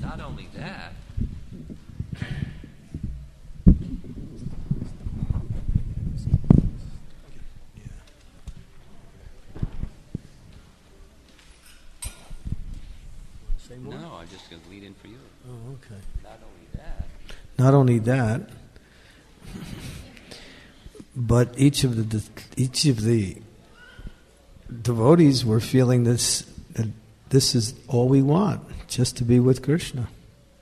not only that, no, I'm just going to lead in for you. Oh, okay. Not only that, but each of the devotees were feeling this, that this is all we want, just to be with Krishna.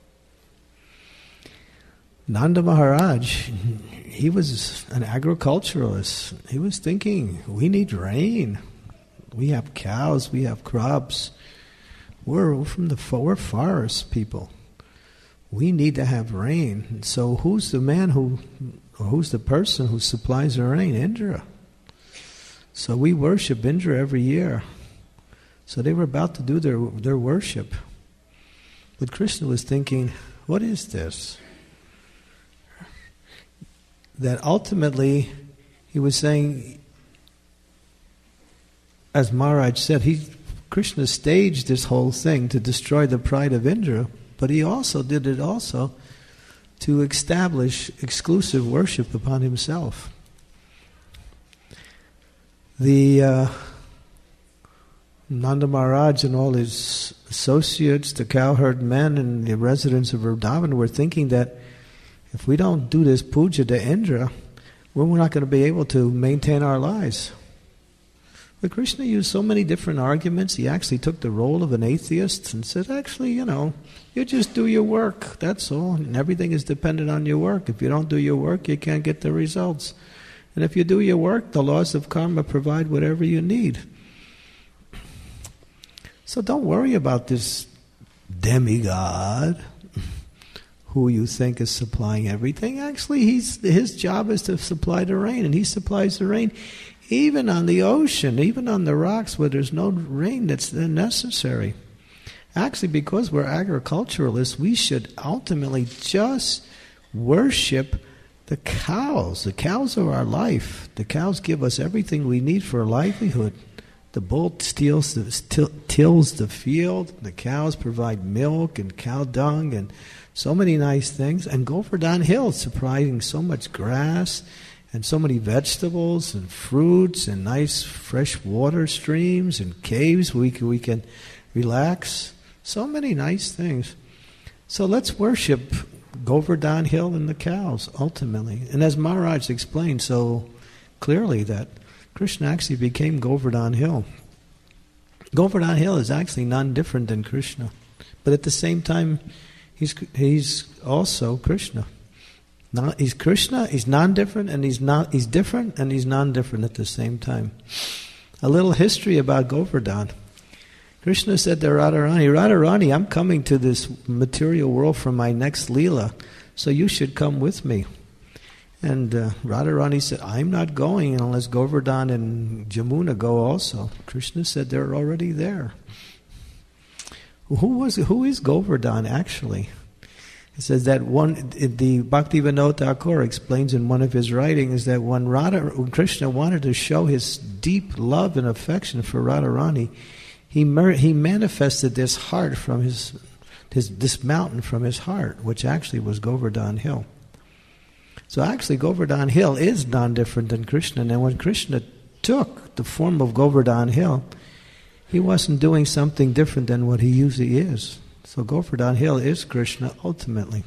Nanda Maharaj, he was an agriculturalist. He was thinking, we need rain. We have cows, we have crops. We're forest people. We need to have rain. So who's the person who supplies the rain? Indra. So we worship Indra every year. So they were about to do their worship. But Krishna was thinking, what is this? That ultimately, he was saying, as Maharaj said, Krishna staged this whole thing to destroy the pride of Indra, but he also did it to establish exclusive worship upon himself. The Nanda Maharaj and all his associates, the cowherd men and the residents of Vrindavan were thinking that if we don't do this puja to Indra, we're not going to be able to maintain our lives. But Krishna used so many different arguments. He actually took the role of an atheist and said, actually, you just do your work, that's all. And everything is dependent on your work. If you don't do your work, you can't get the results. And if you do your work, the laws of karma provide whatever you need. So don't worry about this demigod who you think is supplying everything. Actually, his job is to supply the rain, and he supplies the rain even on the ocean, even on the rocks where there's no rain that's necessary. Actually, because we're agriculturalists, we should ultimately just worship the cows. The cows are our life. The cows give us everything we need for a livelihood. The bull tills the field. The cows provide milk and cow dung and so many nice things. And Govardhan Hill is supplying so much grass and so many vegetables and fruits and nice fresh water streams and caves where we can relax. So many nice things. So let's worship Govardhan Hill and the cows, ultimately. And as Maharaj explained so clearly, that Krishna actually became Govardhan Hill. Govardhan Hill is actually none different than Krishna. But at the same time, he's also Krishna. He's Krishna, he's non-different, and he's different, and he's non-different at the same time. A little history about Govardhan. Krishna said to Radharani, I'm coming to this material world for my next Leela, so you should come with me. And Radharani said, I'm not going unless Govardhan and Jamuna go also. Krishna said, they're already there. Who is Govardhan actually? It says that the Bhaktivinoda Thakur explains in one of his writings that when Krishna wanted to show his deep love and affection for Radharani, he manifested this heart from this mountain from his heart, which actually was Govardhan Hill. So actually Govardhan Hill is non-different than Krishna. And when Krishna took the form of Govardhan Hill, he wasn't doing something different than what he usually is. So Govardhan Hill is Krishna ultimately.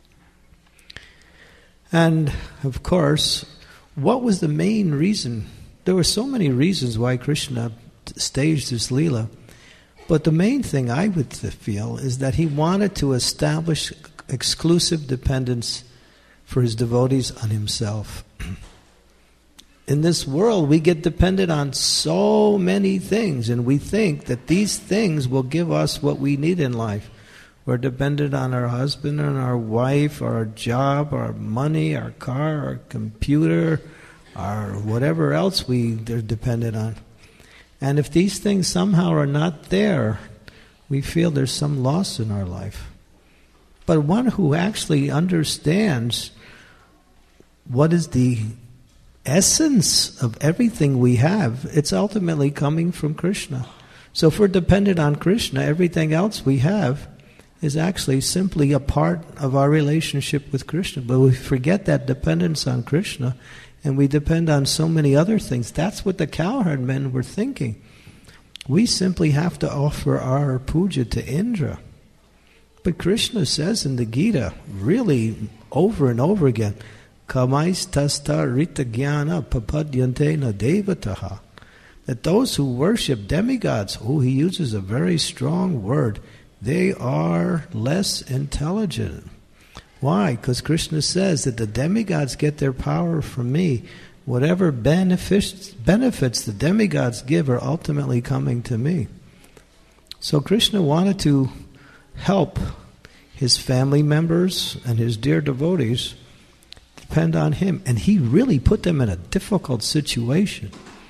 And of course, what was the main reason? There were so many reasons why Krishna staged this Leela. But the main thing I would feel is that he wanted to establish exclusive dependence for his devotees on himself. In this world, we get dependent on so many things, and we think that these things will give us what we need in life. We're dependent on our husband and our wife, our job, our money, our car, our computer, our whatever else they're dependent on. And if these things somehow are not there, we feel there's some loss in our life. But one who actually understands what is the essence of everything we have, it's ultimately coming from Krishna. So if we're dependent on Krishna, everything else we have is actually simply a part of our relationship with Krishna. But we forget that dependence on Krishna, and we depend on so many other things. That's what the cowherd men were thinking. We simply have to offer our puja to Indra. But Krishna says in the Gita, really over and over again, Kamais tasta rita jnana papadyante na devataha, that those who worship demigods, he uses a very strong word, they are less intelligent. Why? Because Krishna says that the demigods get their power from me. Whatever benefits the demigods give are ultimately coming to me. So Krishna wanted to help his family members and his dear devotees depend on him. And he really put them in a difficult situation.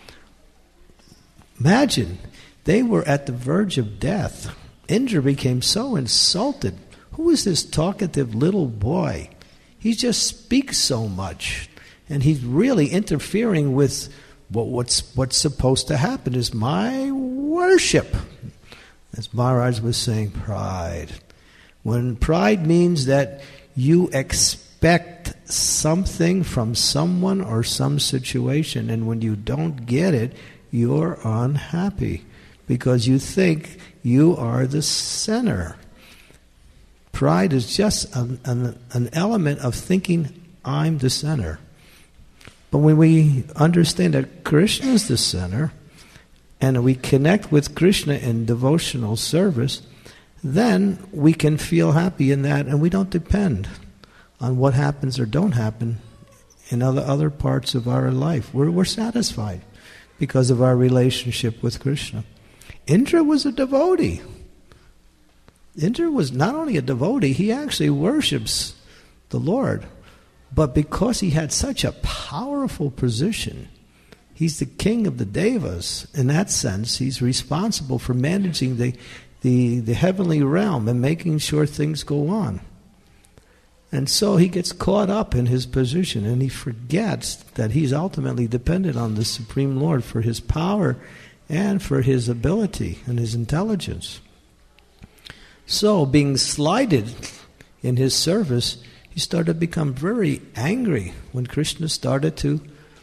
Imagine, they were at the verge of death. Indra became so insulted. Who is this talkative little boy? He just speaks so much. And he's really interfering with what's supposed to happen is my worship. As Maharaj was saying, pride. When pride means that you expect something from someone or some situation, and when you don't get it, you're unhappy because you think you are the center. Pride is just an element of thinking I'm the center. But when we understand that Krishna is the center, and we connect with Krishna in devotional service, then we can feel happy in that, and we don't depend on what happens or don't happen in other parts of our life. We're satisfied because of our relationship with Krishna. Indra was a devotee. Indra was not only a devotee, he actually worships the Lord. But because he had such a powerful position, he's the king of the devas. In that sense, he's responsible for managing the heavenly realm and making sure things go on. And so he gets caught up in his position, and he forgets that he's ultimately dependent on the Supreme Lord for his power and for his ability and his intelligence. So, being slighted in his service, he started to become very angry when Krishna started to...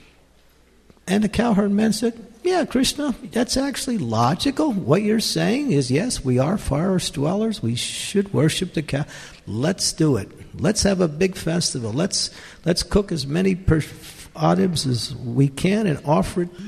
And the cowherd men said, yeah, Krishna, that's actually logical. What you're saying is, yes, we are forest dwellers. We should worship the cow. Let's do it. Let's have a big festival. Let's cook as many adibs as we can and offer it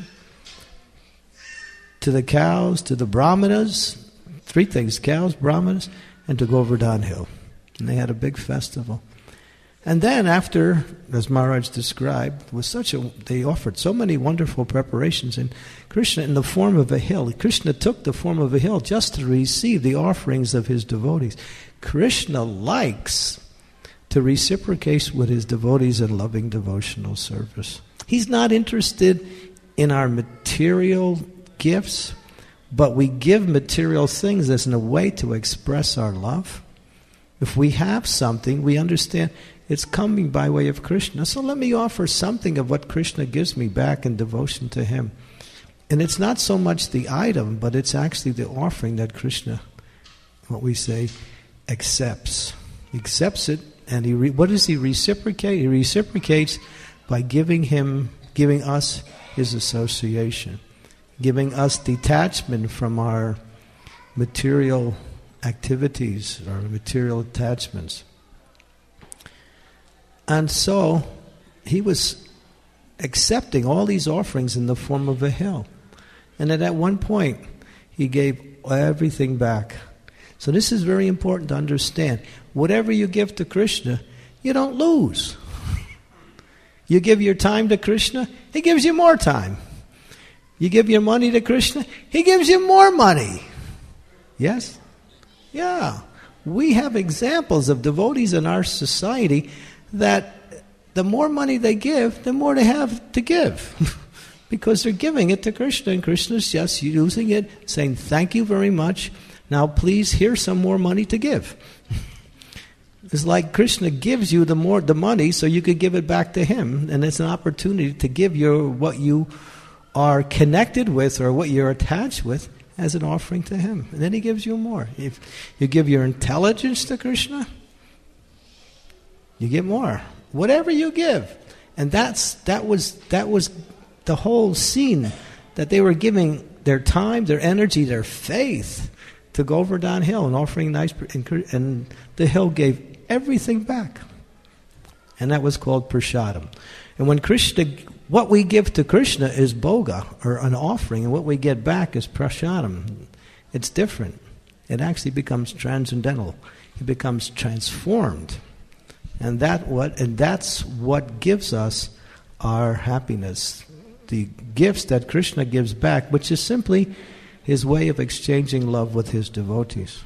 to the cows, to the brahmanas. 3 things, cows, brahmanas, and to Govardhan Hill. And they had a big festival. And then after, as Maharaj described, they offered so many wonderful preparations, and Krishna in the form of a hill. Krishna took the form of a hill just to receive the offerings of his devotees. Krishna likes to reciprocate with his devotees in loving devotional service. He's not interested in our material gifts, but we give material things as in a way to express our love. If we have something, we understand it's coming by way of Krishna. So let me offer something of what Krishna gives me back in devotion to him. And it's not so much the item, but it's actually the offering that Krishna, what we say, accepts. He accepts it, and what does he reciprocate? He reciprocates by giving us his association, giving us detachment from our material activities or material attachments. And so he was accepting all these offerings in the form of a hill. And at one point, he gave everything back. So this is very important to understand. Whatever you give to Krishna, you don't lose. You give your time to Krishna, he gives you more time. You give your money to Krishna, he gives you more money. Yes? Yeah. We have examples of devotees in our society that the more money they give, the more they have to give. Because they're giving it to Krishna, and Krishna's just using it, saying, thank you very much. Now please, here's some more money to give. It's like Krishna gives you the money so you could give it back to him, and it's an opportunity to give you what you are connected with or what you're attached with, as an offering to him. And then he gives you more. If you give your intelligence to Krishna, you get more. Whatever you give. And that was the whole scene, that they were giving their time, their energy, their faith to Govardhan Hill and offering nice, and the hill gave everything back. And that was called Prashadam. And when Krishna, what we give to Krishna is bhoga, or an offering, and what we get back is prashadam. It's different. It actually becomes transcendental. It becomes transformed. And that's what gives us our happiness. The gifts that Krishna gives back, which is simply his way of exchanging love with his devotees.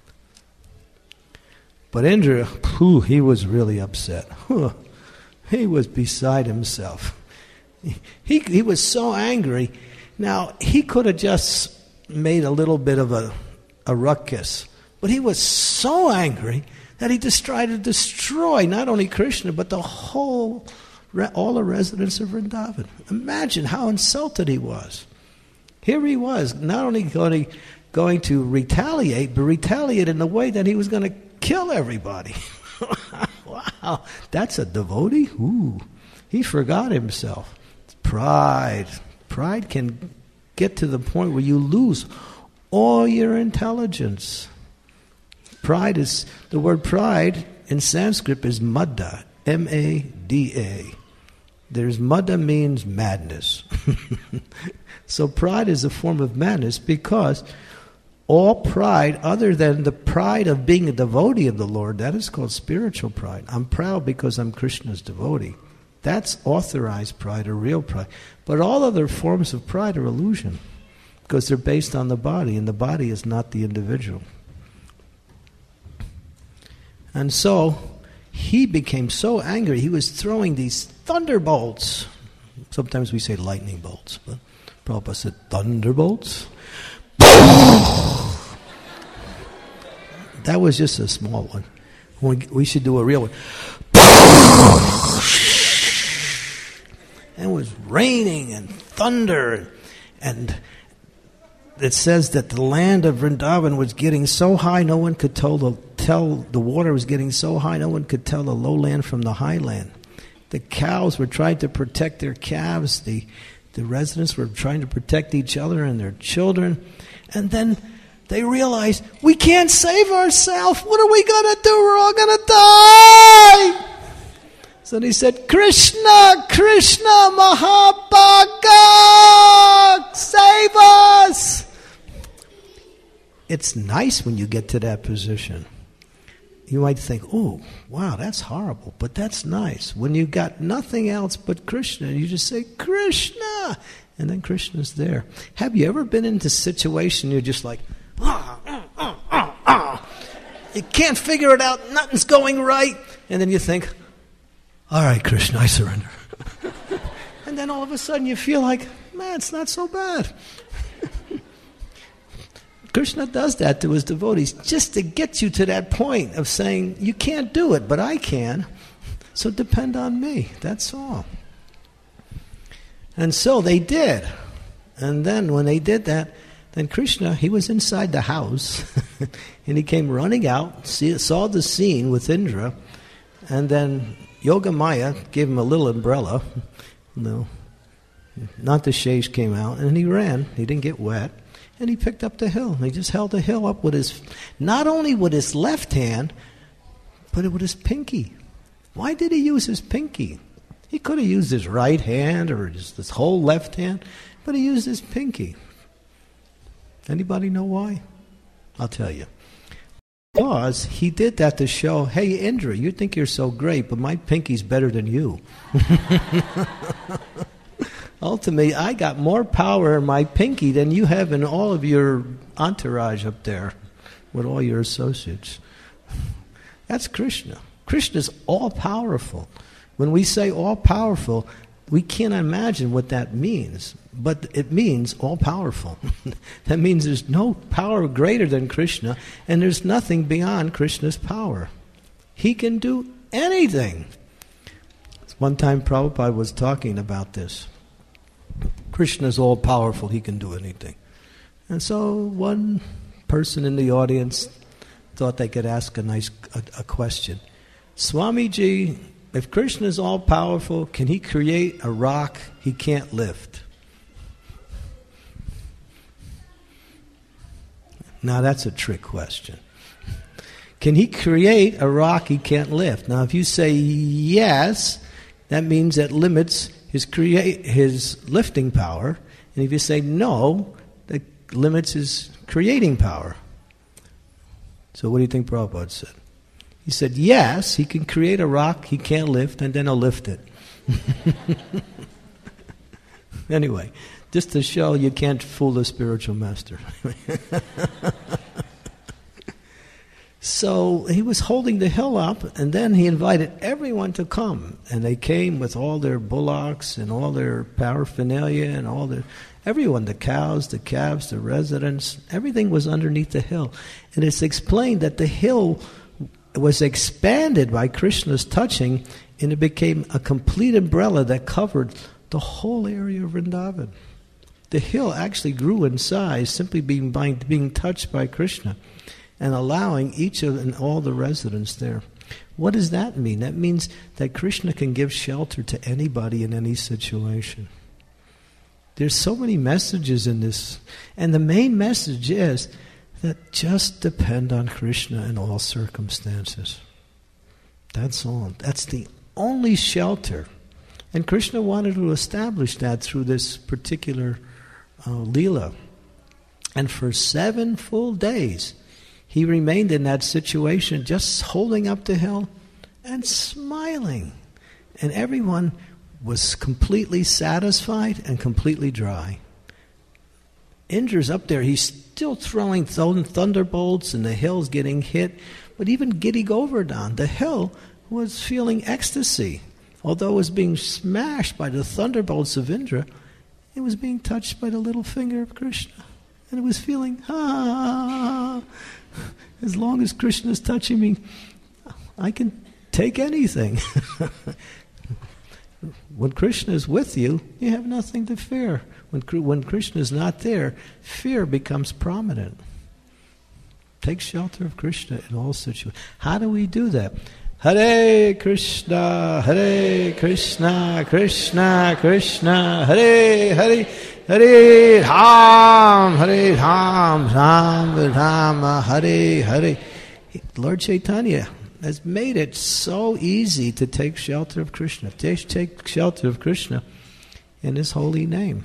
But Indra, he was really upset. He was beside himself. He was so angry. Now, he could have just made a little bit of a ruckus, but he was so angry that he tried to destroy not only Krishna, but all the residents of Vrindavan. Imagine how insulted he was. Here he was, not only going to retaliate, but retaliate in the way that he was going to kill everybody. Wow, that's a devotee? Ooh, he forgot himself. Pride. Pride can get to the point where you lose all your intelligence. Pride is, the word pride in Sanskrit is madda, M-A-D-A. There's madda means madness. So pride is a form of madness, because all pride other than the pride of being a devotee of the Lord, that is called spiritual pride. I'm proud because I'm Krishna's devotee. That's authorized pride or real pride. But all other forms of pride are illusion, because they're based on the body, and the body is not the individual. And so he became so angry, he was throwing these thunderbolts. Sometimes we say lightning bolts, but Prabhupada said thunderbolts. That was just a small one. We should do a real one. And it was raining and thunder, and it says that the land of Vrindavan was getting so high no one could tell the water was getting so high no one could tell the lowland from the highland. The cows were trying to protect their calves. The residents were trying to protect each other and their children. And then they realized, we can't save ourselves. What are we going to do? We're all going to die. So they said, Krishna, Krishna, Mahabhaga, save us. It's nice when you get to that position. You might think, oh, wow, that's horrible, but that's nice. When you got nothing else but Krishna, you just say, Krishna, and then Krishna's there. Have you ever been in a situation you're just like, you can't figure it out, nothing's going right, and then you think, all right, Krishna, I surrender. And then all of a sudden you feel like, man, it's not so bad. Krishna does that to his devotees just to get you to that point of saying, you can't do it, but I can, so depend on me. That's all. And so they did. And then when they did that, then Krishna, he was inside the house, and he came running out, saw the scene with Indra, and then Yogamaya gave him a little umbrella. No, not the Shesh came out, and he ran. He didn't get wet. And he picked up the hill. He just held the hill up with not only with his left hand, but with his pinky. Why did he use his pinky? He could have used his right hand or just his whole left hand, but he used his pinky. Anybody know why? I'll tell you. Because he did that to show, hey, Indra, you think you're so great, but my pinky's better than you. Ultimately, I got more power in my pinky than you have in all of your entourage up there with all your associates. That's Krishna. Krishna's all-powerful. When we say all-powerful, we can't imagine what that means, but it means all-powerful. That means there's no power greater than Krishna, and there's nothing beyond Krishna's power. He can do anything. One time Prabhupada was talking about this. Krishna's all-powerful, he can do anything. And so one person in the audience thought they could ask a question. Swamiji, if Krishna is all-powerful, can he create a rock he can't lift? Now that's a trick question. Can he create a rock he can't lift? Now if you say yes, that means that limits his lifting power. And if you say no, that limits his creating power. So what do you think Prabhupada said? He said, yes, he can create a rock he can't lift, and then he'll lift it. Anyway, just to show you can't fool the spiritual master. So he was holding the hill up, and then he invited everyone to come. And they came with all their bullocks and all their paraphernalia and everyone, the cows, the calves, the residents, everything was underneath the hill. And it's explained that the hill was expanded by Krishna's touching, and it became a complete umbrella that covered the whole area of Vrindavan. The hill actually grew in size simply being touched by Krishna and allowing each and all the residents there. What does that mean? That means that Krishna can give shelter to anybody in any situation. There's so many messages in this, and the main message is that just depend on Krishna in all circumstances. That's all. That's the only shelter. And Krishna wanted to establish that through this particular Leela. And for 7 full days, he remained in that situation, just holding up the hill and smiling. And everyone was completely satisfied and completely dry. Indra's up there, he's still throwing thunderbolts, and the hill's getting hit. But even Giri Govardhan, the hill, was feeling ecstasy. Although it was being smashed by the thunderbolts of Indra, it was being touched by the little finger of Krishna. And it was feeling, as long as Krishna's touching me, I can take anything. When Krishna is with you, you have nothing to fear. When Krishna is not there, fear becomes prominent. Take shelter of Krishna in all situations. How do we do that? Hare Krishna, Krishna Krishna, Hare Hare, Hare Ram, Ram Ram, Hare Hare. Lord Chaitanya has made it so easy to take shelter of Krishna. Take shelter of Krishna in His holy name.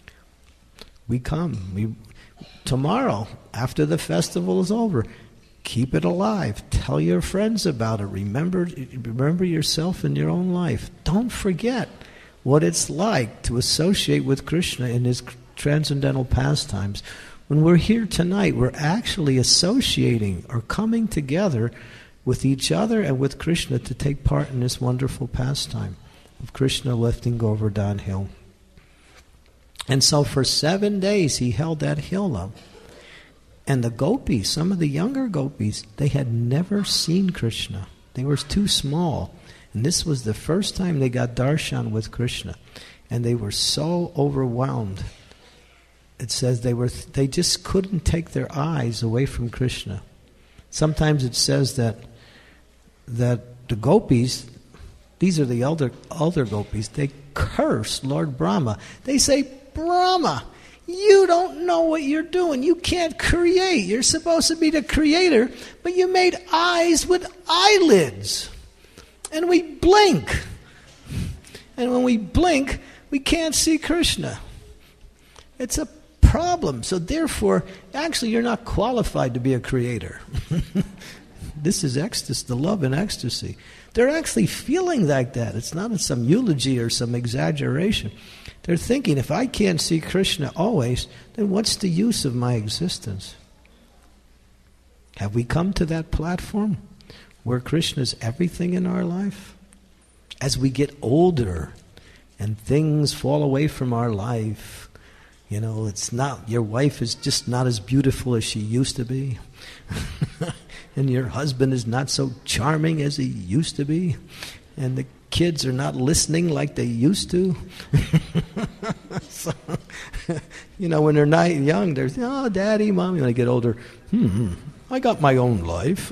We come. Tomorrow, after the festival is over, keep it alive. Tell your friends about it. Remember yourself in your own life. Don't forget what it's like to associate with Krishna in His transcendental pastimes. When we're here tonight, we're actually associating or coming together with each other and with Krishna to take part in this wonderful pastime of Krishna lifting Govardhan Hill. And so for 7 days he held that hill up. And the gopis, some of the younger gopis, they had never seen Krishna. They were too small. And this was the first time they got darshan with Krishna. And they were so overwhelmed. It says they just couldn't take their eyes away from Krishna. Sometimes it says that the gopis, these are the elder gopis, they curse Lord Brahma. They say, Brahma, you don't know what you're doing. You can't create. You're supposed to be the creator, but you made eyes with eyelids. And we blink. And when we blink, we can't see Krishna. It's a problem. So therefore, actually you're not qualified to be a creator. This is ecstasy, the love and ecstasy. They're actually feeling like that. It's not some eulogy or some exaggeration. They're thinking, if I can't see Krishna always, then what's the use of my existence? Have we come to that platform where Krishna is everything in our life? As we get older and things fall away from our life, it's not, your wife is just not as beautiful as she used to be. And your husband is not so charming as he used to be. And the kids are not listening like they used to. So, When they're not young, they're, oh, Daddy, Mommy. When they get older, I got my own life.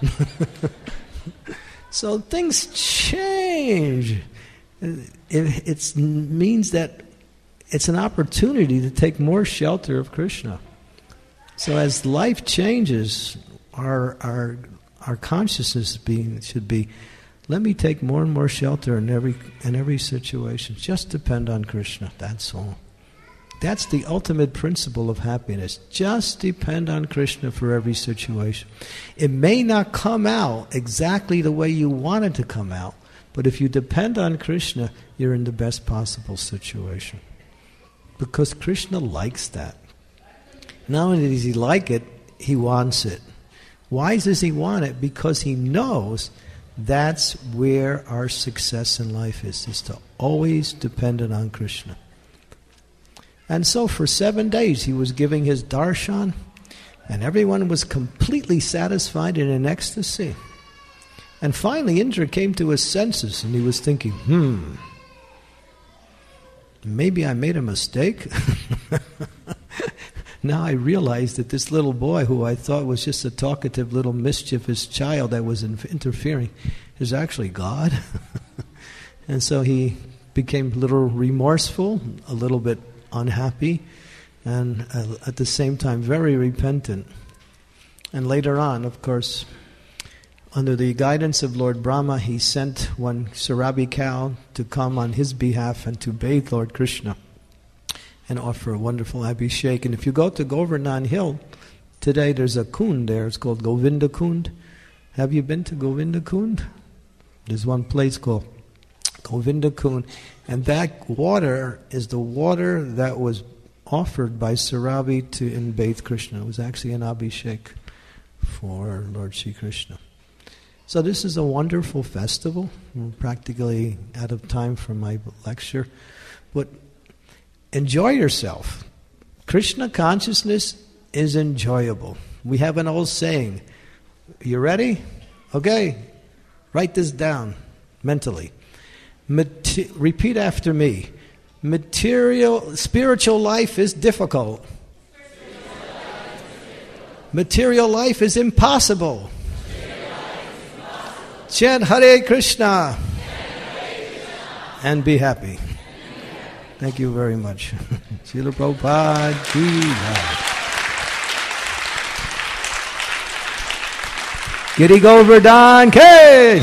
So things change. It means that it's an opportunity to take more shelter of Krishna. So as life changes, our consciousness should be, let me take more and more shelter in every situation. Just depend on Krishna. That's all. That's the ultimate principle of happiness. Just depend on Krishna for every situation. It may not come out exactly the way you want it to come out, but if you depend on Krishna, you're in the best possible situation. Because Krishna likes that. Not only does he like it, he wants it. Why does he want it? Because he knows that's where our success in life is to always dependent on Krishna. And so for 7 days he was giving his darshan, and everyone was completely satisfied and in ecstasy. And finally Indra came to his senses and he was thinking, maybe I made a mistake. Now I realized that this little boy, who I thought was just a talkative little mischievous child that was interfering, is actually God. And so he became a little remorseful, a little bit unhappy, and at the same time very repentant. And later on, of course, under the guidance of Lord Brahma, he sent one Sarabi cow to come on his behalf and to bathe Lord Krishna and offer a wonderful abhishek. And if you go to Govardhan Hill, today there's a kund there, it's called Govinda Kund. Have you been to Govinda Kund? There's one place called Govinda Kund, and that water is the water that was offered by Sarabi to bathe Krishna. It was actually an abhishek for Lord Shri Krishna. So this is a wonderful festival. We're practically out of time for my lecture, but enjoy yourself. Krishna consciousness is enjoyable. We have an old saying. You ready? Okay. Write this down mentally. Repeat after me. Spiritual life is difficult. Material life is impossible. Chant Hare Krishna and be happy. Thank you very much. Srila Prabhupada Ki Jai. Giri Govardhan Ki.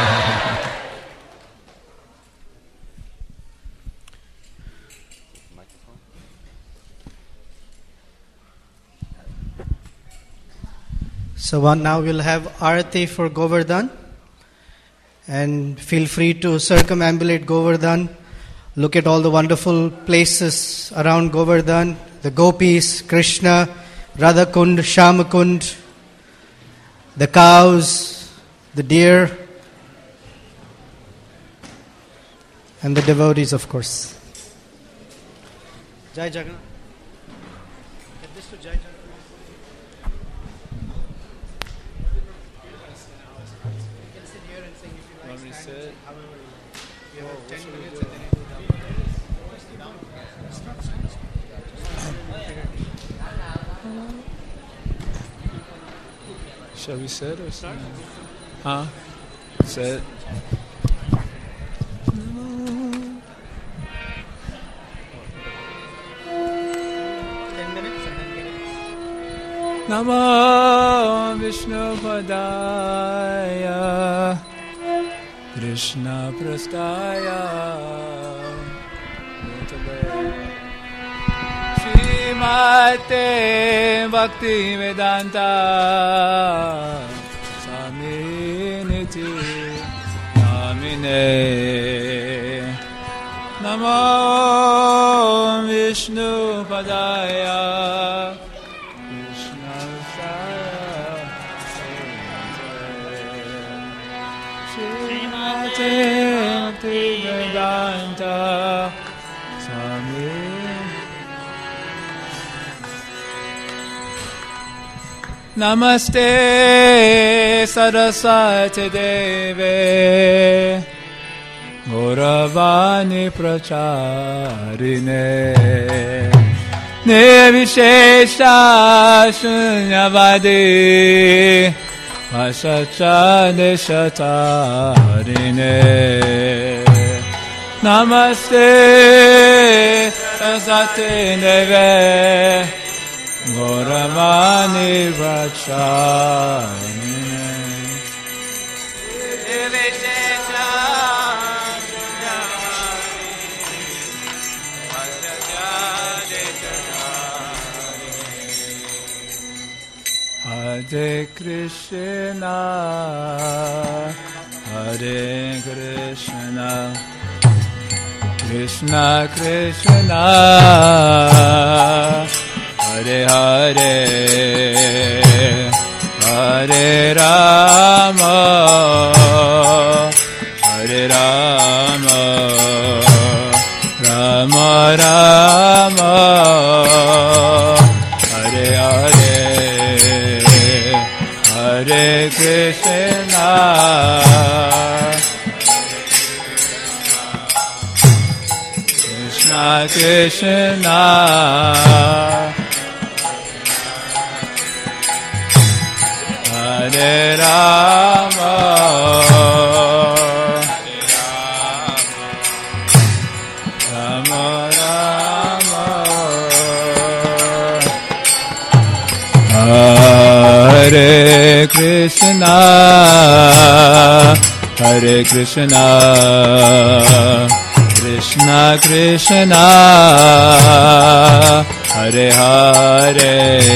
So now we'll have Arati for Govardhan. And feel free to circumambulate Govardhan. Look at all the wonderful places around Govardhan. The gopis, Krishna, Radhakund, Shyamakund, the cows, the deer, and the devotees, of course. Jai Jagannath. Get this to Jai Jagannath. Shall we sit or start? Huh? Sit. 10 minutes and then get it. Namo Vishnu Padaya Krishna Prastaya Srimate Bhakti Vedanta Saminiti Namine Namo Vishnu Padaya Krishna Srimate Bhakti Vedanta Saminiti Namaste Saraswati Deve Gauravani Pracharine Nirvishesha Shunyavadi Vasacha Nishatarine Namaste Asate Neve Gauravani Vachani Hare Krishna, Hare Krishna, Krishna Krishna, Hare Hare, Hare Rama, Hare Rama, Rama Rama, Hare Hare. Hare Krishna, Krishna Krishna, Hare Rama, Rama Rama, Hare Krishna, Hare Krishna, Krishna Krishna, Hare Hare,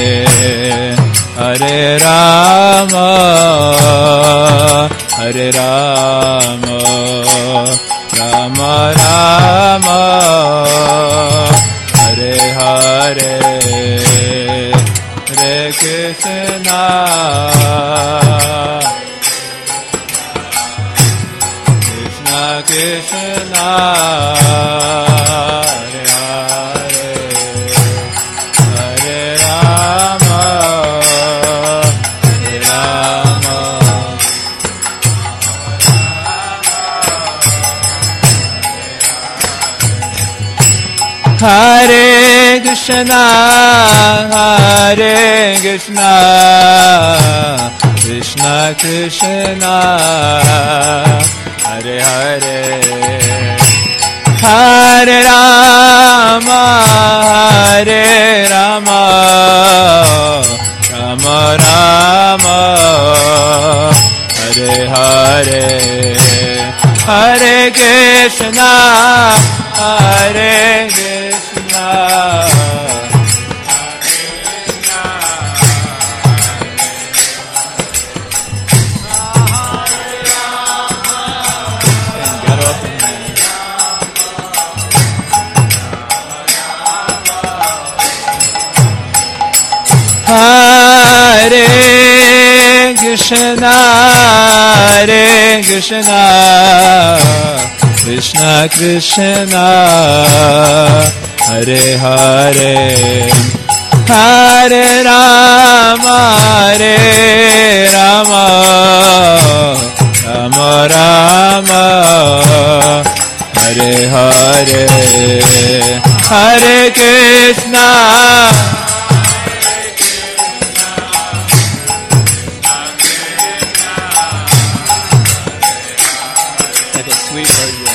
Hare Rama, Hare Rama, Rama Rama, Hare Hare, Hare Krishna, Krishna Krishna, Hare Hare, Hare Rama, Hare Rama, Hare Krishna, Hare Krishna, Krishna Krishna, Hare Hare, Hare Rama, Hare Rama, Rama Rama, Hare Hare, Hare Krishna, Hare Krishna, Hare Krishna, Hare Krishna, Krishna Krishna, Hare Hare, Hare Rama, Hare Rama, Rama Rama, Hare Hare, Hare Krishna, like a sweet version.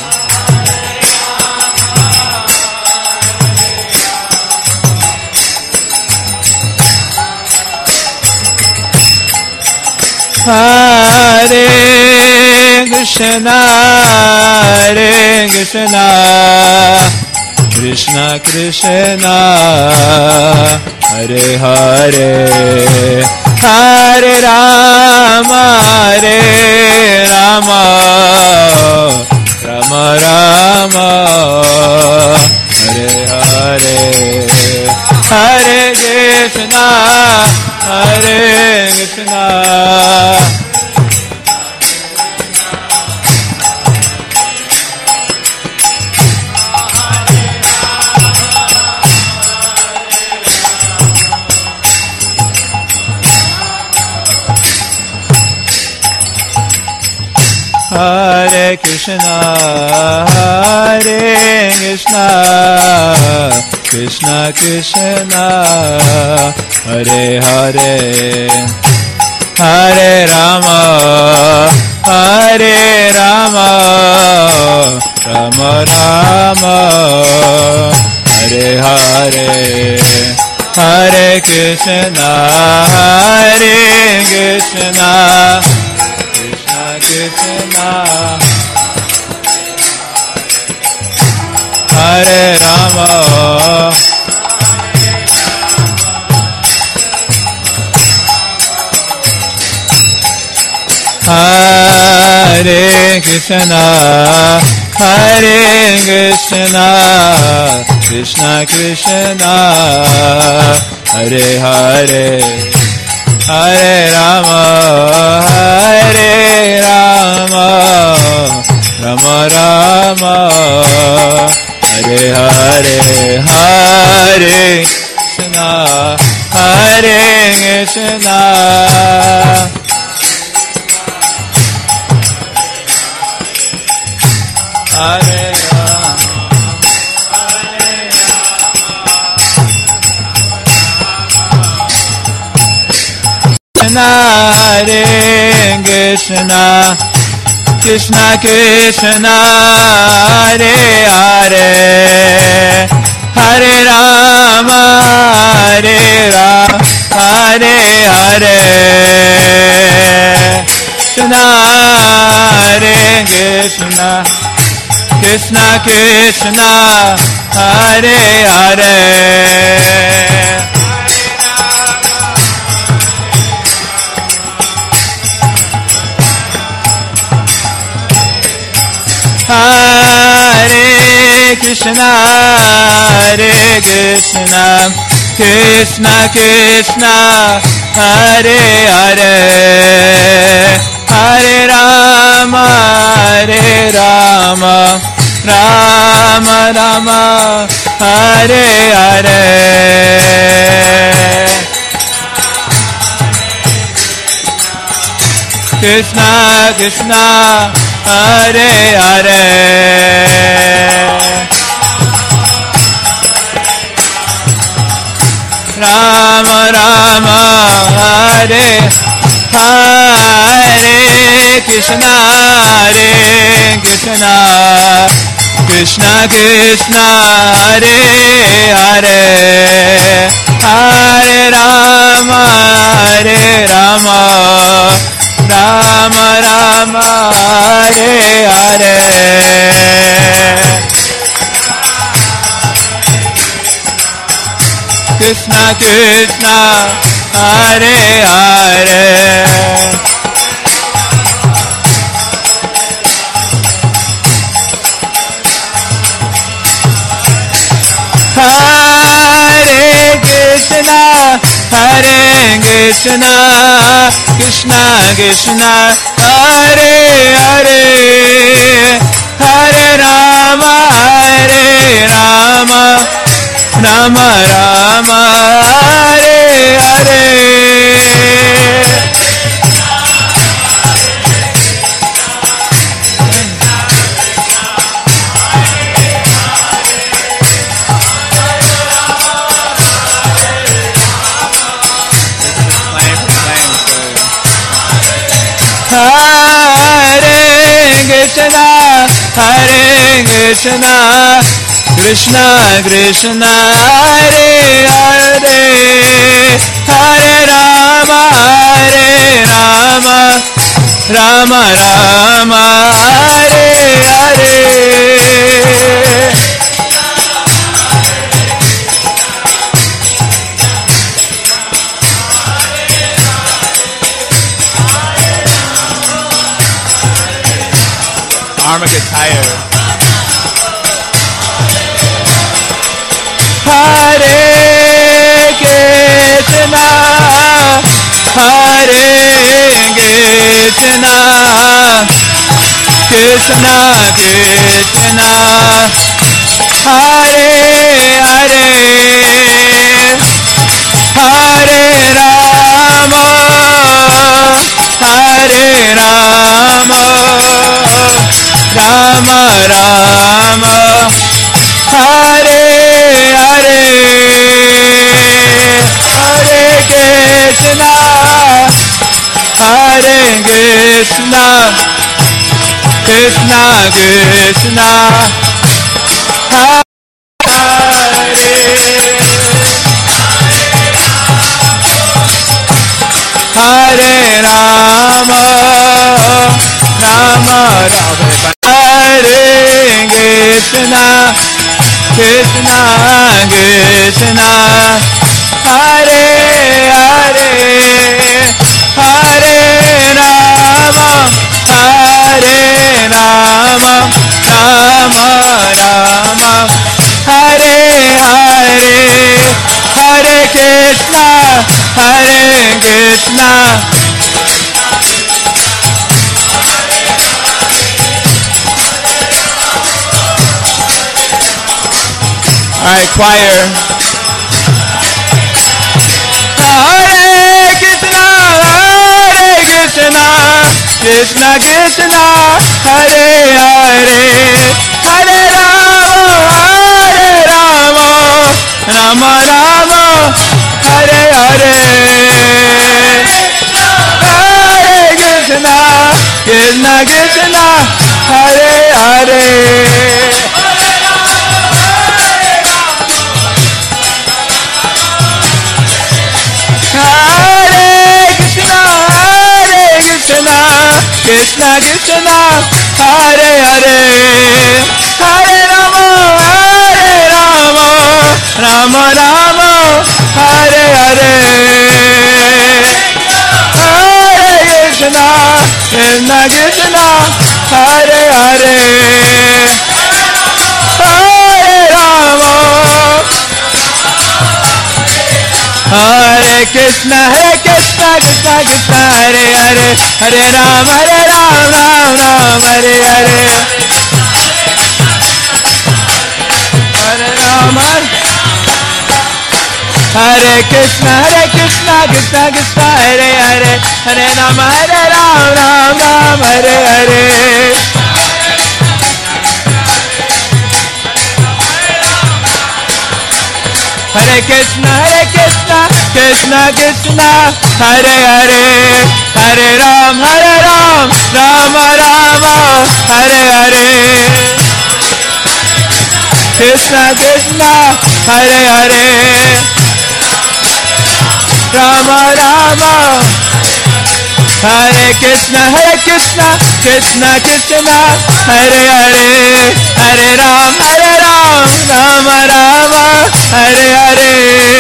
Hare Krishna, Hare Krishna, Krishna Krishna, Hare Hare, Hare Rama, Hare Rama, Rama Rama, Hare Hare, Hare Krishna, Hare Krishna, Hare Krishna, Hare Krishna, Krishna Krishna Hare Hare Hare Rama Hare Rama Rama Rama Hare Hare Hare Krishna Krishna Krishna Hare Rama Hare Krishna Krishna Krishna Hare Hare Hare Rama Rama Rama Hare Hare Hare Krishna Krishna Hare Hare Krishna Krishna Krishna Hare Hare Hare Rama Hare Hare Krishna Hare Krishna Krishna Krishna Hare Hare Hare Krishna Krishna Krishna Hare Hare Hare Rama Rama Rama Hare Hare Krishna Krishna Hare Hare Rama Rama Hare Hare Krishna Krishna Krishna Hare Hare Hare Rama Rama Rama Hare Hare Krishna Krishna Hare Hare Hare Krishna Krishna Krishna Hare Hare Hare Rama Rama Rama Hare Hare Hare Krishna Krishna Krishna Hare Hare Hare Rama Rama Rama Hare Hare Arma get tired. Hare Krishna Krishna Krishna Hare Hare Hare Rama Rama Rama Hare Hare Krishna Krishna Hare Hare Rama Rama Rama Hare Krishna Krishna Krishna Hare Hare Hare Rama Hare Rama Rama Rama Hare Hare Hare Krishna Hare Krishna Alright, choir. Hare Krishna, Krishna Krishna, Hare Hare, Hare Rama, Rama Rama, Hare Hare. Hare Krishna, Krishna Krishna, Hare Hare. Krishna Krishna Hare Hare Hare Rama Rama Rama Hare Hare Hare Krishna Krishna Krishna Hare Hare Hare Rama Hare Krishna Krishna Krishna Hare Hare Hare Rama Ram Hare Hare Hare Rama Hare Krishna Krishna Krishna Hare Hare Hare Rama Ram Hare Hare Hare Krishna Krishna Krishna Hare Hare Hare Ram Rama Rama Hare Hare Krishna Krishna Hare Hare Rama Rama Hare Krishna Krishna Krishna Hare Hare Hare Ram Rama Rama Hare Hare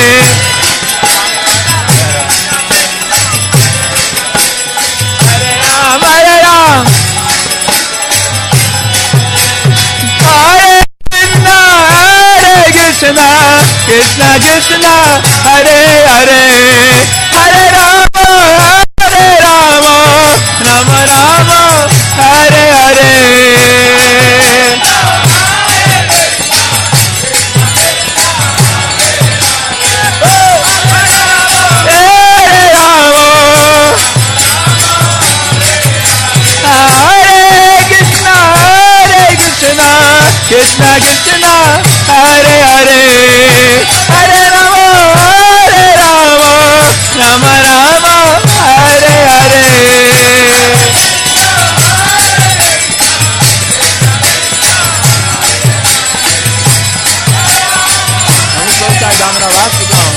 Hare Ram Hare Krishna Krishna Krishna Hare Hare Hare Rama Rama Rama Hare Hare Krishna Krishna Hare Hare Hare Rama Rama Rama Hare Hare Vamos colocar Damana lá, Sigão.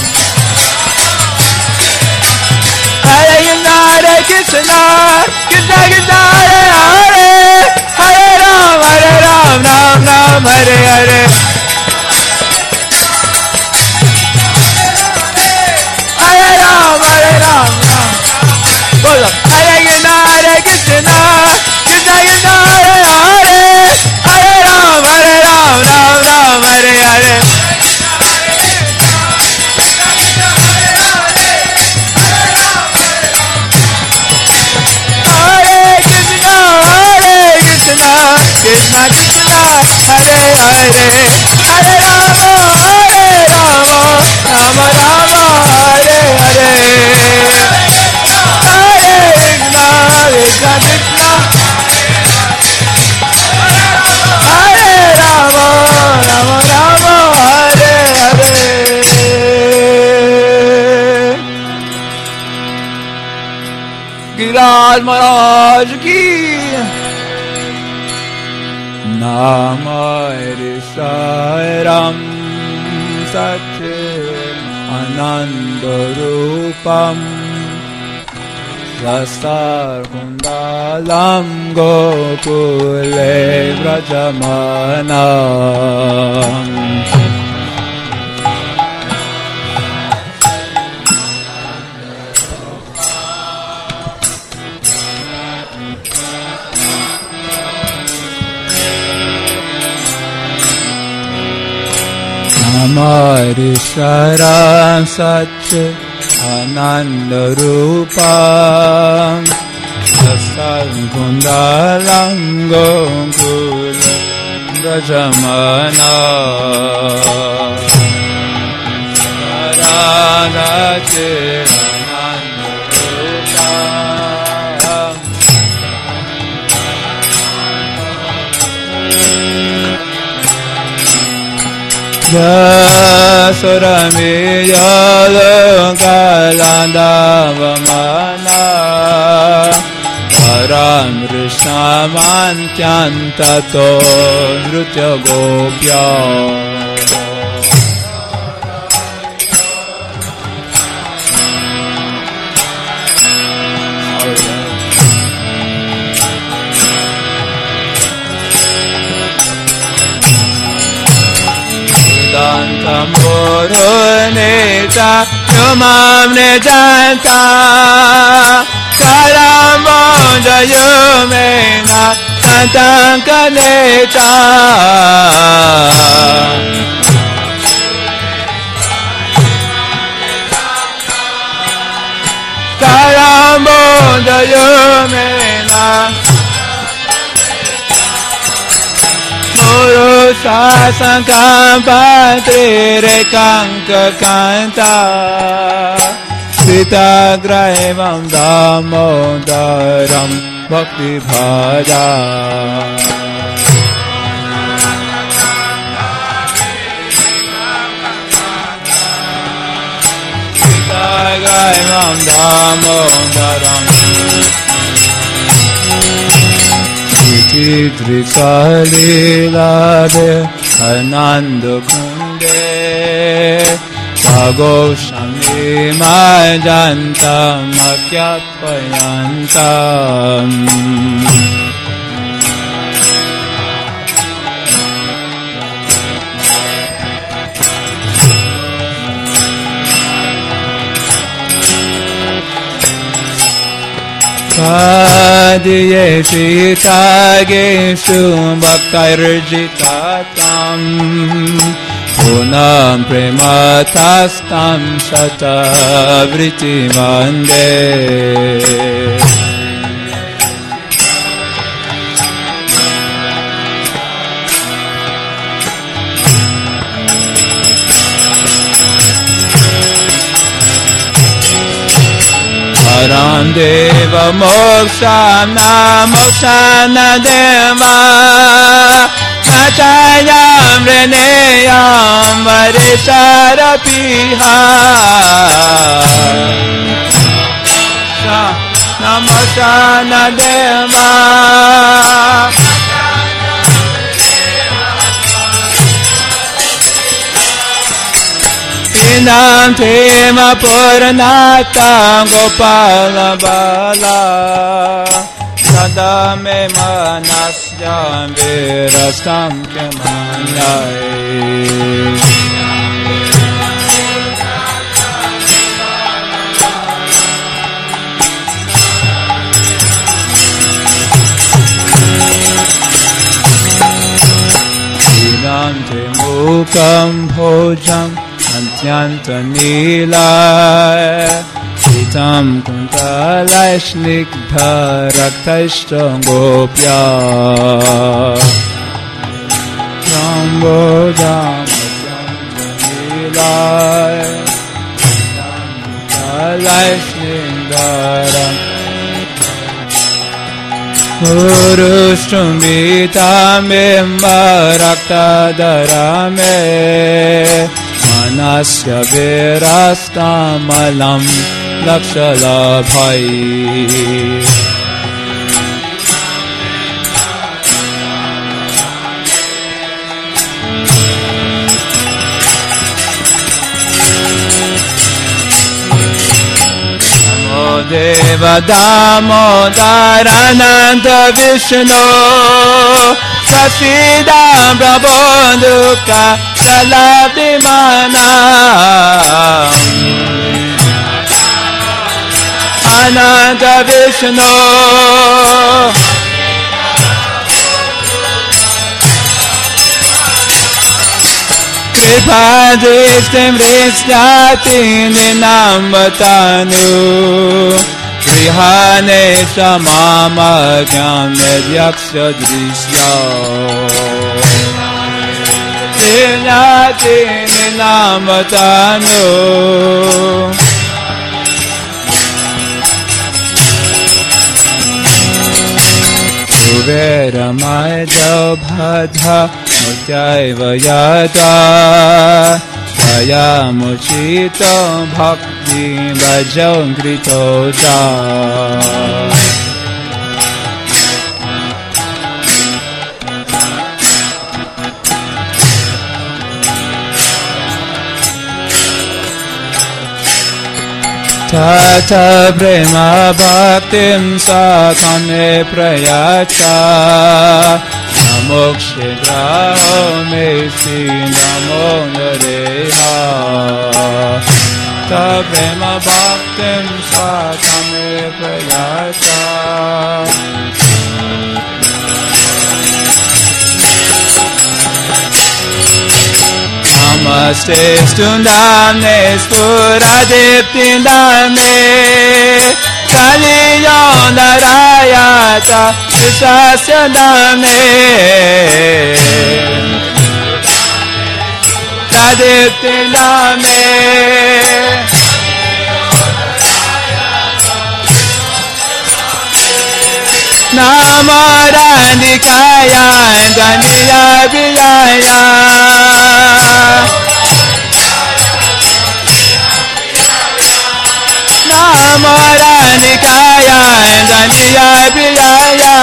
Hare Krishna Krishna Krishna Hare Hare Hare Ram Ram Hare Hare Hare Ram Bolo Hare Krishna Krishna Krishna Hare Hare Hare Ram Hare Hare Krishna Krishna Hare Hare Hare Rama Rama Rama Hare Hare Hare Krishna Krishna Krishna Hare Rama Rama Hare Hare Giriraj Maharaj ki Namarisharam Satchit Anandarupam Rasar Kundalam Gokule Vrajamanam Namarisharam Satchit Anandarupam Rasar Kundalam Gokule Vrajamanam Radhachit Anandarupam Yasuramiyalungalandavamana Param Rishamanthyantato Nrutya Gopya Murunita Yumam Nijanta Kalamboja Yumena Santankaneta Kalamboja Yumena Murusa Sankampatri Rekanka Kanta Sita Graivam Damodaram Bhakti Bhaja Sita Graivam Damodaram Chitri-salilade Ananda Kunde Sagoshami Majantam Akyapayantam Kadiye Sitageshu Bhaktairjitatam Punam Prematastam Shatavriti Vande Param Deva Mokshana Mokshana Deva Nachayam Reneyam Varisharapiha Namaskana Deva Inam Tema Purnata Gopala Bala Sadame Manasyam Virastam Kemanyai Inam Temukam Bhojam Antyanta Nilay Sitam Kuntalay Shnigdha Raktaishta Gopya Rambodam Antyanta Nilay Sitam Kuntalay Shnigdha Urushtumita Mimba Raktadara Manasya Virastamalam Lakshalabhai Deva Damodar Ananta Vishnu Sasidam Prabodhuka Salabhimana Ananta Vishnu Kripa Drishtim Rishyati Ninamvatanu Grihane Shamama Gyamedyaksha Drishya Rishyati Ninamvatanu Suvera Maidau Bhadha Mutyaiva Yata Jaya Muchito Bhakti Bhajau Gritosa Tata Prema Bhaktim Sakame Prayacha Namokshidraho Mesi Namo Nareha Ta Prema Bhaktim Sakame Prayacha Namaste Stundamne Spuradiptindamne Kaliyondarayata Visasyanamne Pradiptindamne Namarandikaya Daniya Vijaya Namaranikaya Daniya Vijaya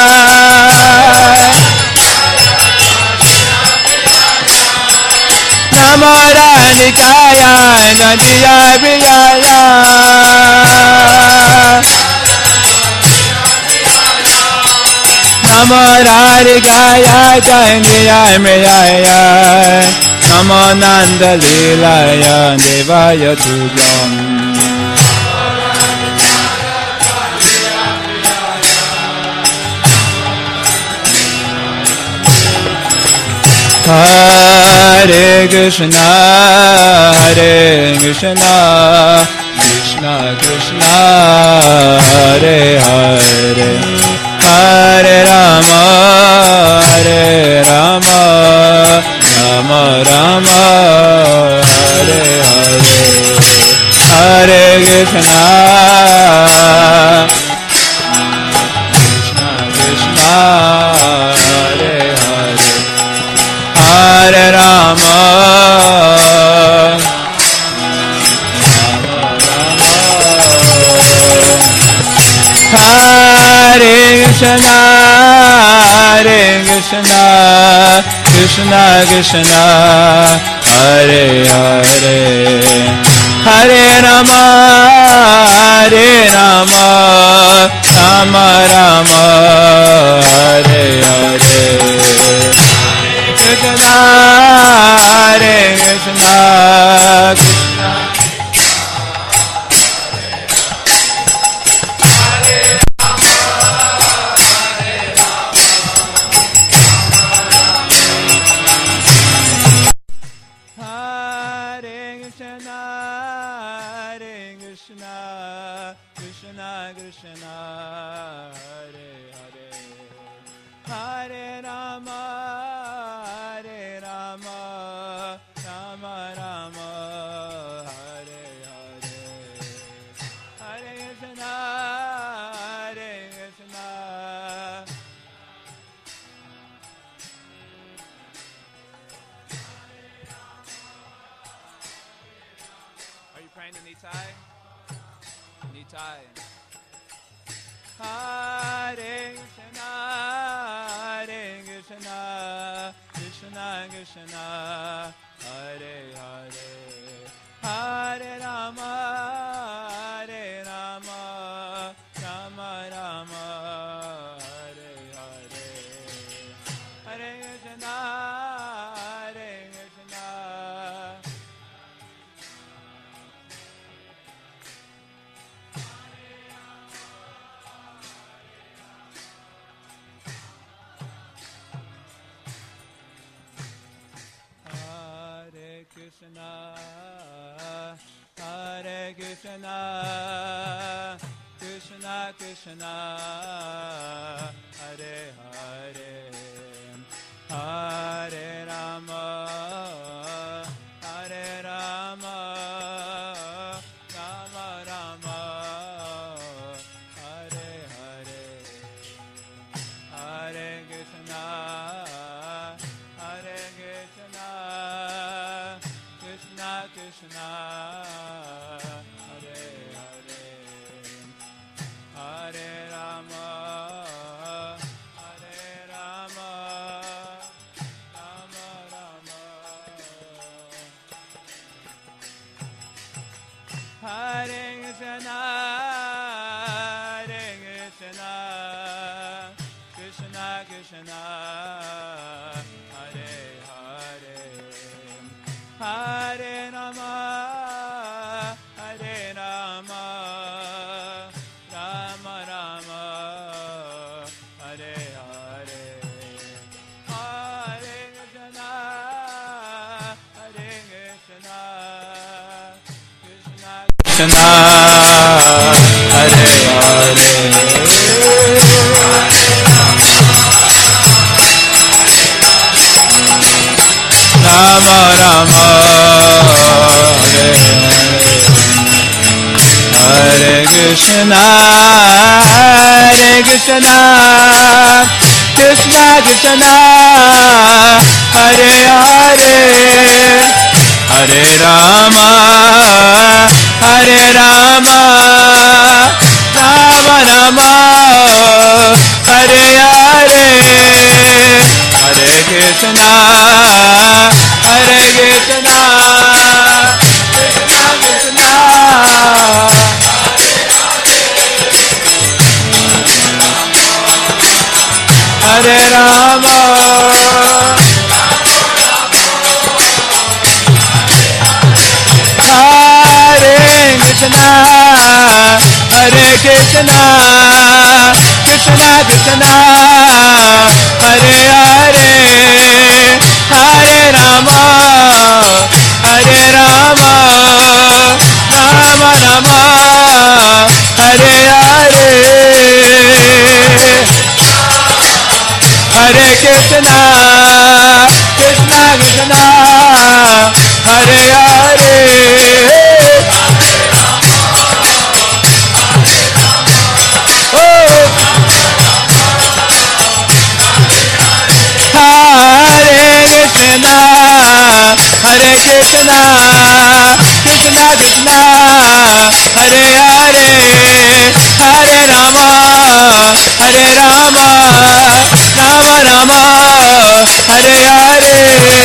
Namaranikaya Daniya Vijaya Namararigaya Daniya Vijaya Namo Nandalilaya Devaya Tudyam Hare Krishna, Hare Krishna, Krishna Krishna, Hare Hare, Hare Rama, Hare Rama, Rama Rama, Hare Hare, Hare Krishna, Krishna Krishna, Hare Hare. Hare Rama, Rama Rama, Hare Krishna, Hare Krishna, Krishna Krishna, Hare Hare, Hare Rama, Hare Rama, Rama Rama, Hare Hare. Krishna, Hare Krishna, Krishna Hare Krishna, Hare Krishna, Krishna Krishna, Hare Hare, Hare Rama, Hare Rama, Rama Rama, Hare Hare, Hare Krishna, Hare Krishna. Are you praying to Nitai? Nitai. Hare Krishna, Hare Krishna, Krishna Krishna, Hare Hare, Hare Rama, Hare Rama, Krishna, Krishna Krishna, Hare Hare, Hare Rama, Hare Rama, Rama Rama, Hare Hare, Hare Krishna, Hare Krishna, Krishna Krishna, Hare Hare, Hare Rama, Hare Rama, Rama Rama, Hare Krishna, Hare Krishna, Krishna Krishna, Hare Hare, Hare Rama, Hare Rama, Rama Rama, Hare Hare, Hare Krishna, Hare Krishna, Krishna Krishna, Hare Hare, Rama Rama, Hare Hare, Hare Krishna, Hare Krishna, Krishna Krishna, Hare Hare, Hare Rama, Hare Rama, Rama Rama, Hare Hare, Hare Krishna, Hare Krishna, Krishna Krishna, Hare Rama, Hare Krishna, Hare Krishna, Krishna Krishna, Hare Hare, Hare Rama, Hare Rama, Rama Rama, Hare Hare, Hare Krishna, Krishna Krishna, Hare Hare, Hare Krishna, Krishna Krishna, Hare Hare, Hare Rama, Hare Rama, Rama Rama, Hare Hare,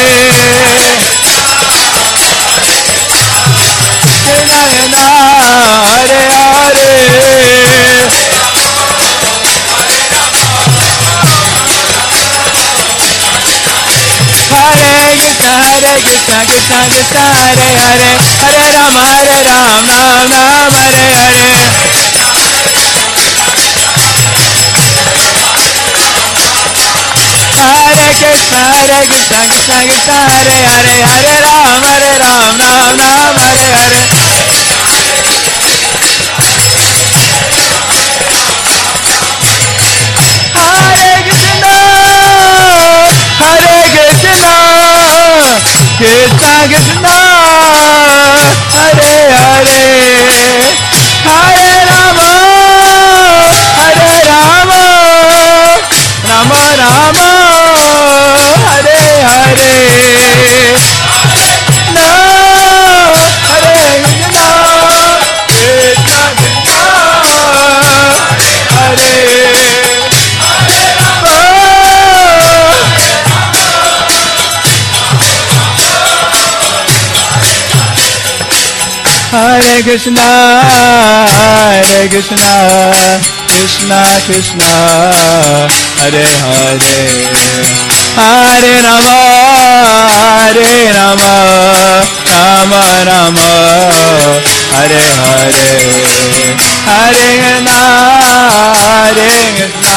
Krishna Krishna, Hare Hare, Hare Krishna, Krishna Krishna, Hare Hare, Hare Rama, Ram Ram, Hare Hare, Hare Krishna, Krishna Krishna, Hare Hare, Hare Ram Ram Ram, Hare Hare, Hare Krishna, Hare Krishna, Krishna Krishna, Hare Hare, Hare Rama, Hare Rama, Rama Rama, Hare Hare, No, Hare Krishna, Krishna Krishna, Hare Hare Krishna, Hare Krishna, Krishna Krishna, Hare Hare, Hare Rama, Hare Rama, Rama Rama, Hare Hare, Hare Krishna, Hare Krishna.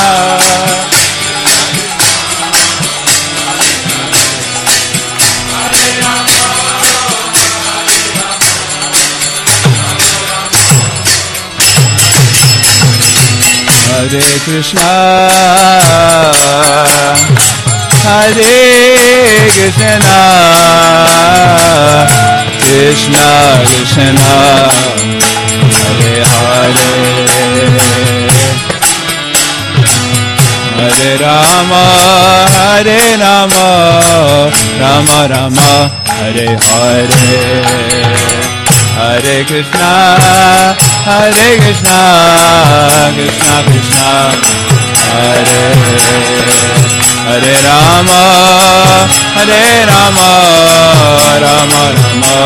Hare Krishna, Hare Krishna, Krishna Krishna, Hare Hare, Hare Rama, Hare Rama, Rama Rama, Hare Hare, Hare Krishna, Hare Krishna, Krishna Krishna, Hare Hare Rama, Hare Rama, Rama Rama,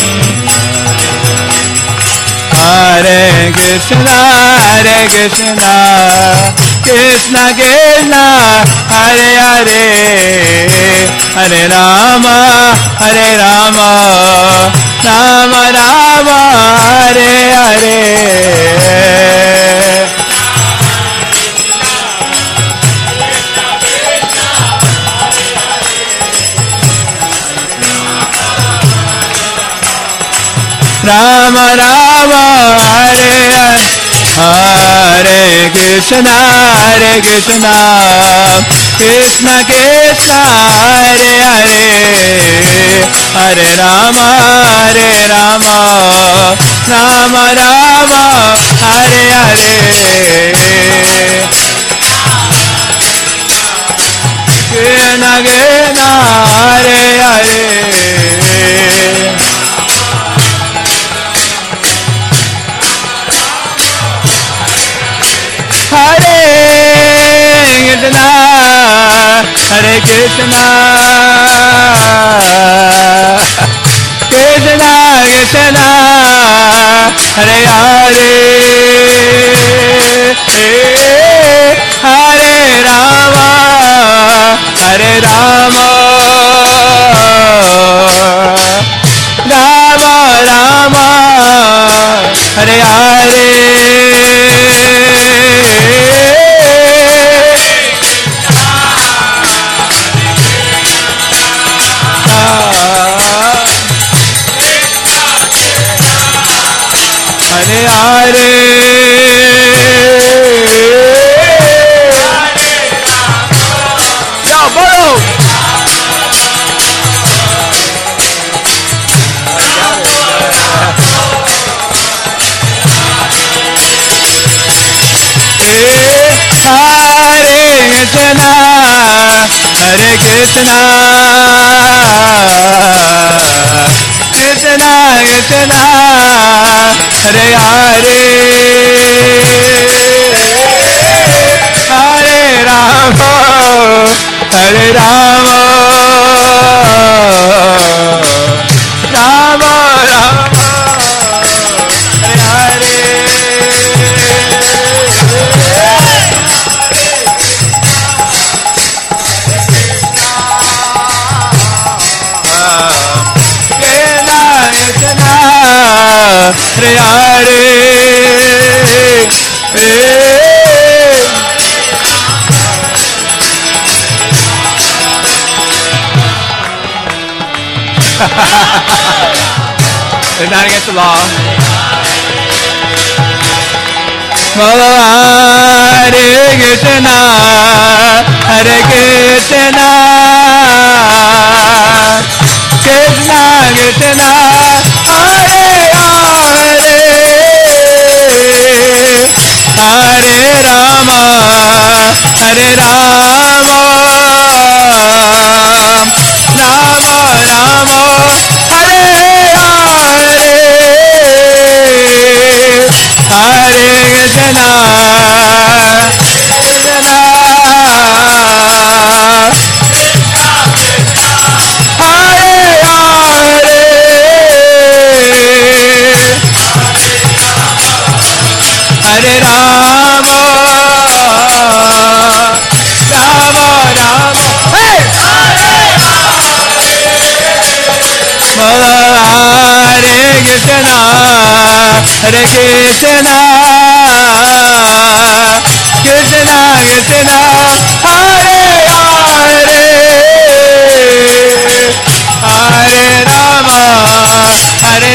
Hare Krishna, Hare Krishna, Krishna Krishna, Hare Hare, Hare Rama, Hare Rama, Rama Rama, Hare Hare. Rama Rama, Hare Hare, Hare Krishna, Hare Krishna, Krishna Krishna, Hare Hare, Hare Rama, Hare Rama, Rama Rama, Hare Hare, Krishna Krishna, Hare Hare. Hare Krishna, Hare Krishna, Krishna Krishna, Hare Hare, Hare Rama, Hare Rama, Rama Rama, Hare Hare. Hare Hare, yo bolo. Hare Krishna, Hare Krishna, Krishna Krishna, Hare Hare, Hare Rama, Hare Rama, Rama Rama, Hare Hare. Hare Hare, it's not against the law. Hare Krishna, Hare Krishna, Krishna Krishna, Hare Hare, Hare Rama, Hare Rama, Rama Rama, Hare Hare, Hare Krishna, Krishna, Hare Hare, Hare Rama, Rama Rama, hey! Hare Krishna, Hare Krishna, Krishna Krishna, Hare Hare, Hare Rama, Hare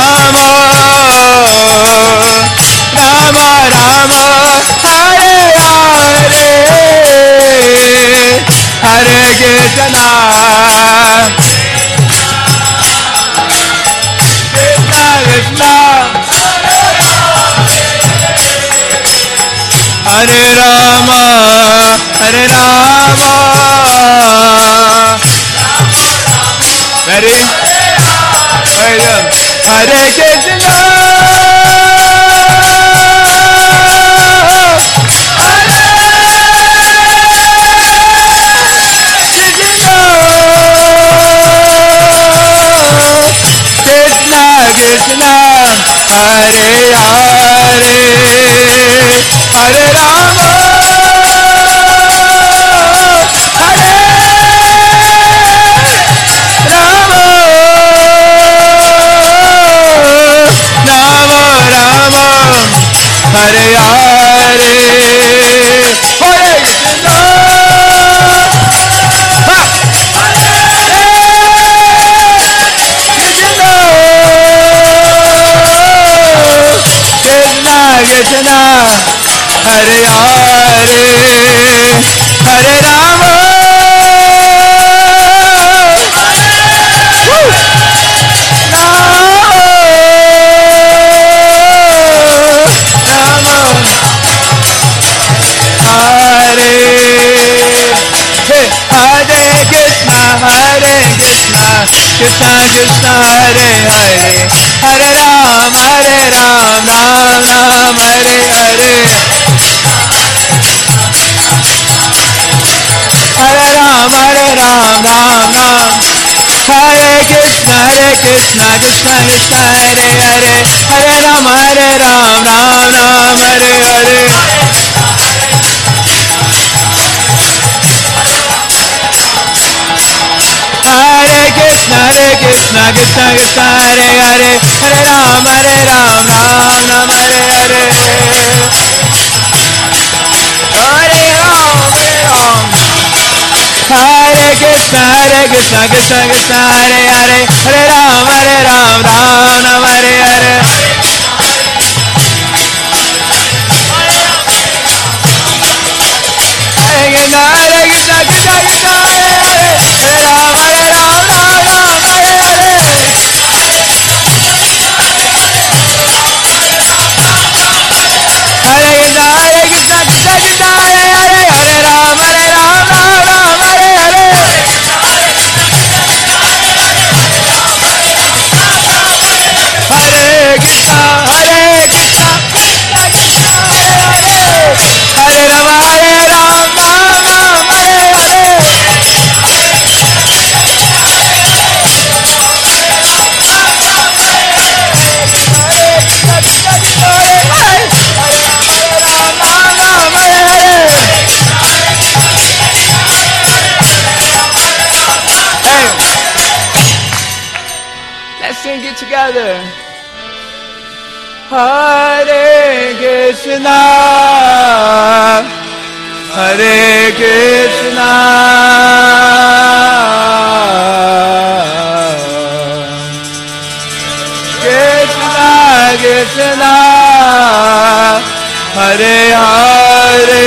Rama, Rama Rama, Hare Hare. Krishna Krishna Hare Rama Hare Rama Ready? Hare Krishna Krishna Hare Hare Hare Rama Hare Rama Rama Rama Hare Hare Hare Krishna Krishna Hare Hare Hare Rama Krishna Krishna Hare Hare Hare Ram Ram Ram Hare Hare Hare Ram Ram Ram Hare Krishna Krishna Krishna Hare Hare Hare Ram Ram Ram Hare Hare Hare Krishna Krishna Krishna Hare Hare Hare Ram Ram Ram Hare Hare Hare Ram Hare Krishna Krishna Krishna Hare Hare Hare Ram Ram Hare Hare Hare Krishna Krishna Krishna Hare Hare Hare Ram Ram Hare Hare Hare Krishna Krishna Krishna Hare Hare Hare Ram Ram Hare Hare Hare Krishna Hare Ram sing it together. Hare Krishna, Hare Krishna, Krishna Krishna, Hare Hare,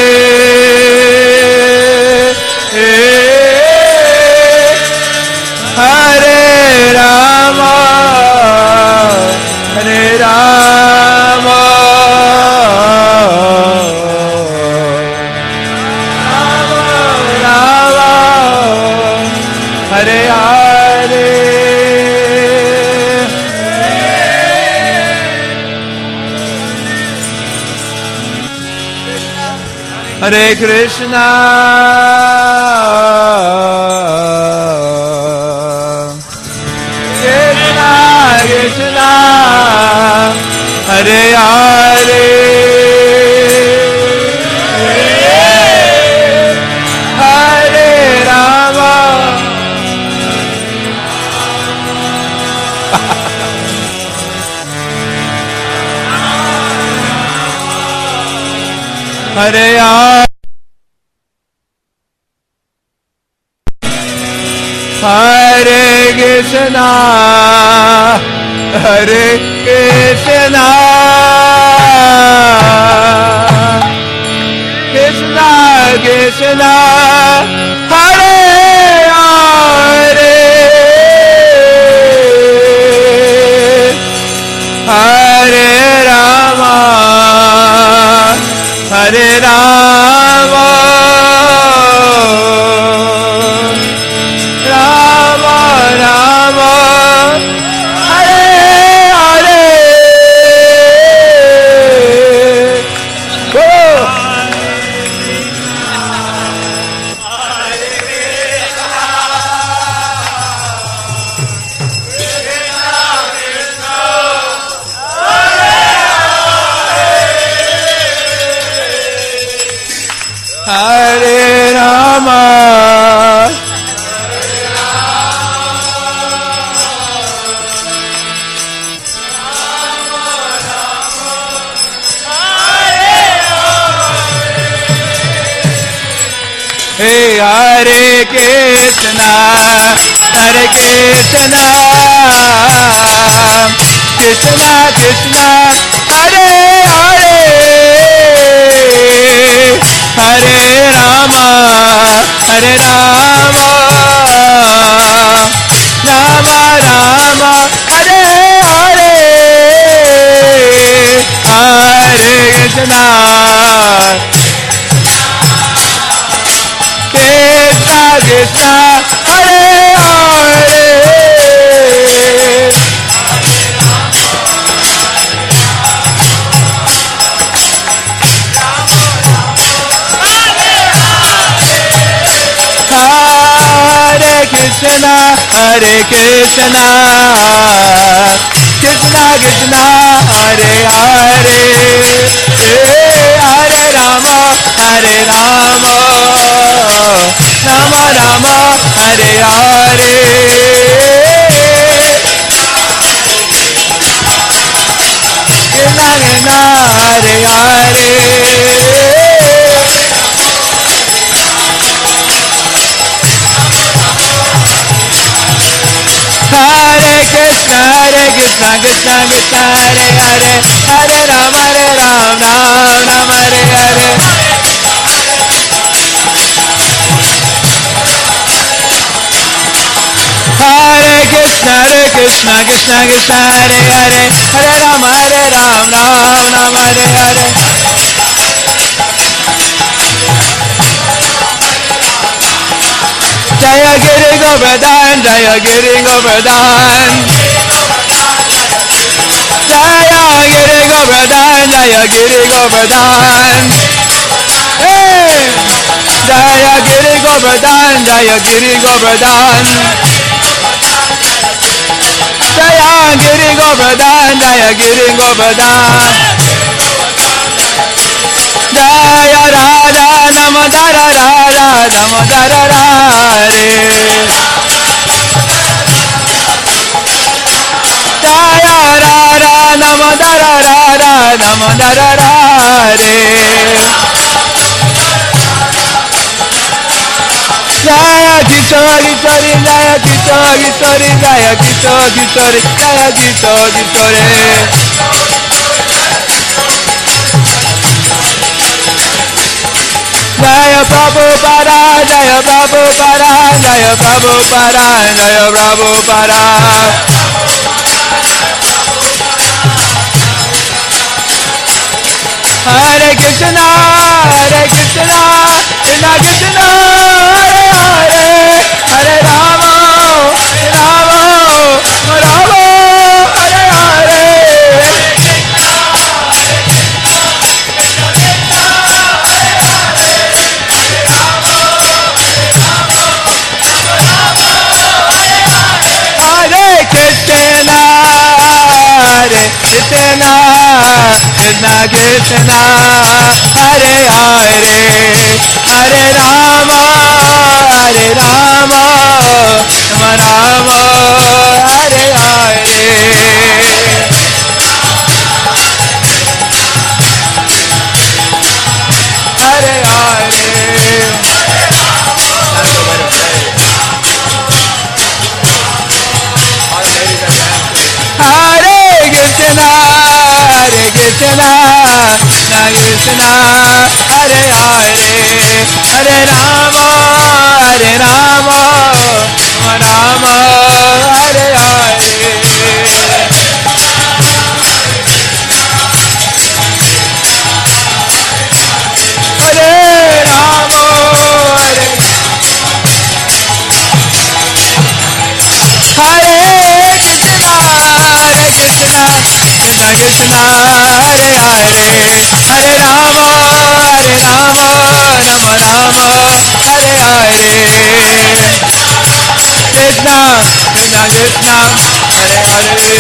Hare Rama, Hare Rama, Rama Rama, Hare Hare. Hare Krishna, Krishna Krishna, Hare Hare, Hare Rama, Hare Hare. Hare Krishna, Hare Krishna, Krishna Krishna, Hare Hare Krishna, Hare Krishna, Krishna Krishna, Hare Hare, Hare Rama, Hare Rama, Rama Rama, Hare Hare, Hare Krishna, Krishna Krishna, Hare Hare. Hare Krishna, Hare Krishna, Krishna Krishna, Hare Hare, Hare Rama, Hare Rama, Rama Rama, Hare Hare, Krishna Krishna, Hare Hare. Hare Krishna, Krishna Krishna, Hare Hare, Hare Rama, Rama Hare Hare. Hare Krishna, Krishna Krishna, Hare Hare, Hare Rama, Rama Hare Hare. Jaya Giri Govardhan, Jaya Giri Govardhan, Jaya Giri Govardhan, Jaya Giri Govardhan, hey! Jaya Giri Govardhan, Jaya Giri Govardhan, Jaya Giri Govardhan, Jaya Giri Govardhan, Jaya Radha Namadara Radha Namadara Radhe, Jaya Radha Namadara Radha Namadara Radhe, Jaya Gita Gitari, Jaya Gita Gitari, Jaya Gita Gitari, Jaya Gita Gitari. Jaya Prabhupada, Jaya Prabhupada, Jaya Prabhupada, Jaya Prabhupada. Hare Krishna, Hare Krishna, Krishna Krishna, Hare Hare, Hare Rama, Rama, Rama, Hare Hare. Hare Krishna, Krishna Krishna, Hare Hare, Hare Rama, Hare Rama, Rama Rama, Hare Hare. Hare Hare. Hare Krishna, Hare Krishna, Krishna, Hare Hare, Hare Rama, Hare Rama, Rama, Hare Hare. Hare Rama, Hare Krishna, Krishna Krishna, Hare Hare, Hare Rama, Rama Rama, Hare Hare. Krishna Krishna Krishna, Hare Hare,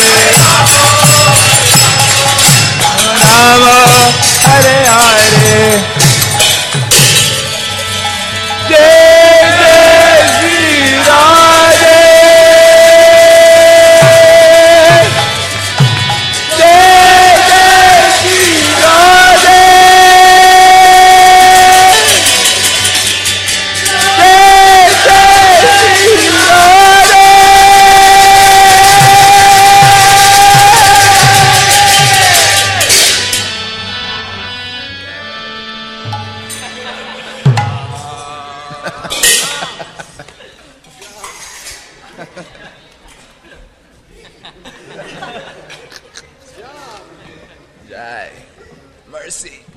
Rama Hare Hare. Jai Jai Shri Radhe. Jai. Mercy.